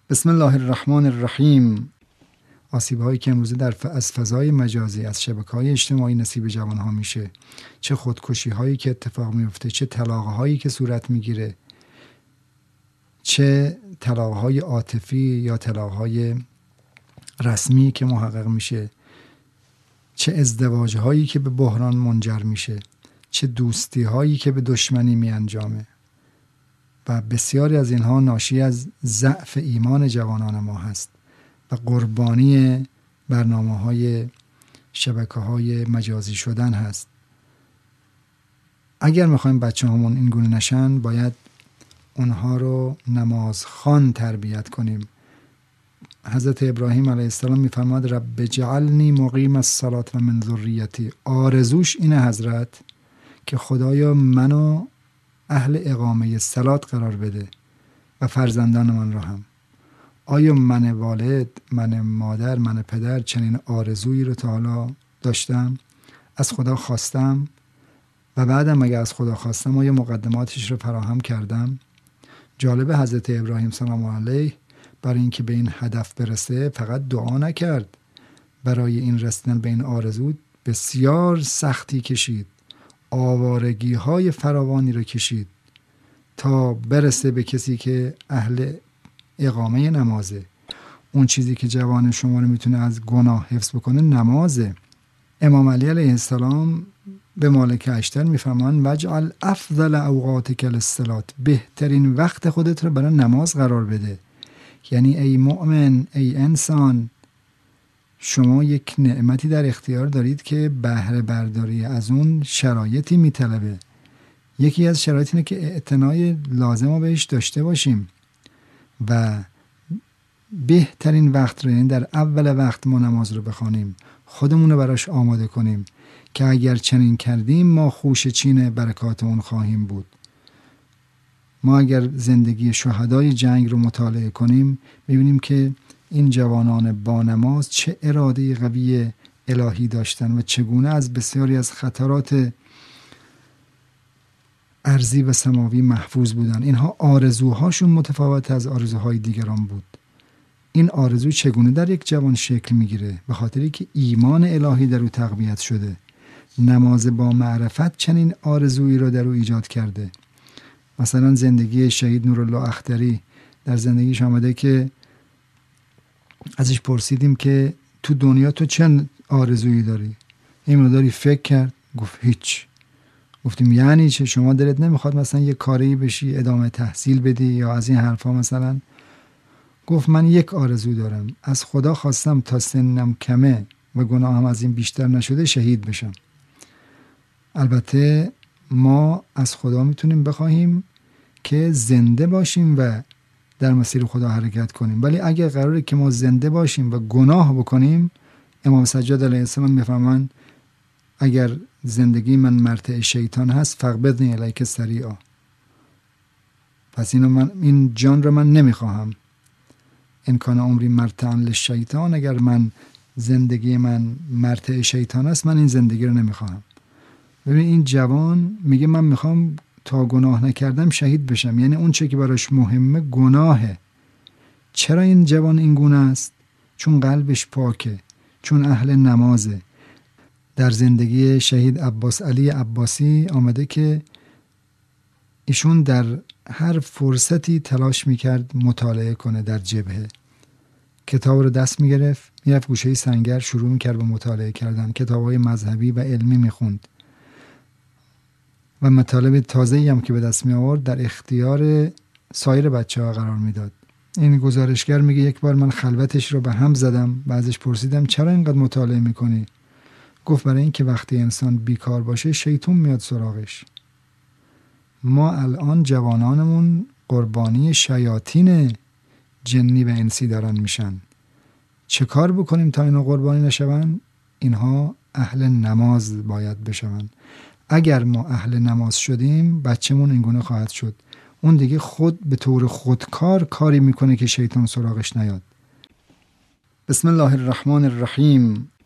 بسم الله الرحمن الرحیم. آسیب‌هایی که امروزه از فضای مجازی، از شبکه‌های اجتماعی نصیب جوان‌ها میشه، چه خودکشی‌هایی که اتفاق میفته، چه طلاق‌هایی که صورت میگیره، چه طلاق‌های عاطفی یا طلاق‌های رسمی که محقق میشه، چه ازدواج‌هایی که به بحران منجر میشه، چه دوستی‌هایی که به دشمنی میانجامه و بسیاری از اینها ناشی از ضعف ایمان جوانان ما هست و قربانی برنامه‌های شبکه‌های مجازی شدن هست. اگر می‌خوایم بچه‌هامون این گونه نشن، باید اونها رو نمازخوان تربیت کنیم. حضرت ابراهیم علیه السلام می‌فرماد رب اجعلنی مقیم الصلاة و من ذریتی. آرزوش اینه حضرت که خدایا منو اهل اقامه صلات قرار بده و فرزندان من رو هم. آیا من والد، من مادر، من پدر چنین آرزویی رو تا حالا داشتم؟ از خدا خواستم؟ و بعدم اگر از خدا خواستم آیا مقدماتش رو فراهم کردم؟ جالب حضرت ابراهیم سلام علیه برای اینکه به این هدف برسه فقط دعا نکرد، برای این رسیدن به این آرزو بسیار سختی کشید، آوارگی های فراوانی رو کشید تا برسه به کسی که اهل اقامه نمازه. اون چیزی که جوان شما رو میتونه از گناه حفظ بکنه نمازه. امام علی علیه السلام به مالک اشتر میفرمان وجعل افضل اوقاتک للصلاة، بهترین وقت خودت رو برای نماز قرار بده. یعنی ای مؤمن، ای انسان، شما یک نعمتی در اختیار دارید که بهره برداری از اون شرایطی میطلبه. یکی از شرایط اینه که اعتنای لازم رو بهش داشته باشیم و بهترین وقت رو، یعنی در اول وقت ما نماز رو بخوانیم، خودمون رو براش آماده کنیم که اگر چنین کردیم ما خوش چین برکات اون خواهیم بود. ما اگر زندگی شهدای جنگ رو مطالعه کنیم می‌بینیم که این جوانان با نماز چه اراده قوی الهی داشتن و چگونه از بسیاری از خطرات ارضی و سماوی محفوظ بودن. اینها آرزوهاشون متفاوت از آرزوهای دیگران بود. این آرزو چگونه در یک جوان شکل میگیره؟ به خاطری که ایمان الهی در او تقویت شده. نماز با معرفت چنین آرزویی رو در او ایجاد کرده. مثلا زندگی شهید نورالله اختری در زندگیش آمده که ازش پرسیدیم که تو دنیا تو چه آرزویی داری؟ این مقداری فکر کرد، گفت هیچ. گفتیم یعنی چه؟ شما دلت نمیخواد مثلا یه کاری بشی، ادامه تحصیل بدی یا از این حرفا مثلا؟ گفت من یک آرزو دارم، از خدا خواستم تا سنم کمه و گناهم از این بیشتر نشده شهید بشم. البته ما از خدا میتونیم بخواهیم که زنده باشیم و در مسیر خدا حرکت کنیم، ولی اگر قراره که ما زنده باشیم و گناه بکنیم، امام سجاد علیه السلام میفرمان اگر زندگی من مرتع شیطان هست فقبضنی الیک سریعا، پس این جان رو من نمیخواهم. ان کان عمری مرتعا للشیطان، اگر من زندگی من مرتع شیطان است من این زندگی رو نمیخواهم. ببین این جوان میگه من میخوام تا گناه نکردم شهید بشم، یعنی اون چه که براش مهمه گناهه. چرا این جوان این گونه است؟ چون قلبش پاکه، چون اهل نمازه. در زندگی شهید عباس علی عباسی آمده که ایشون در هر فرصتی تلاش میکرد مطالعه کنه. در جبهه کتاب رو دست میگرفت، میرفت گوشه سنگر شروع میکرد به مطالعه کردن، کتاب‌های مذهبی و علمی میخوند و مطالب تازه‌ای هم که به دست می آورد در اختیار سایر بچه‌ها قرار میداد. این گزارشگر میگه یک بار من خلوتش رو به هم زدم و ازش پرسیدم چرا اینقدر مطالعه میکنی؟ گفت برای اینکه وقتی انسان بیکار باشه شیطان میاد سراغش. ما الان جوانانمون قربانی شیاطین جنی و انسی دارن میشن. چه کار بکنیم تا اینا قربانی نشون؟ اینها اهل نماز باید بشون. اگر ما اهل نماز شدیم بچه‌مون اینگونه خواهد شد. اون دیگه خود به طور خودکار کاری میکنه که شیطان سراغش نیاد. بسم الله الرحمن الرحیم.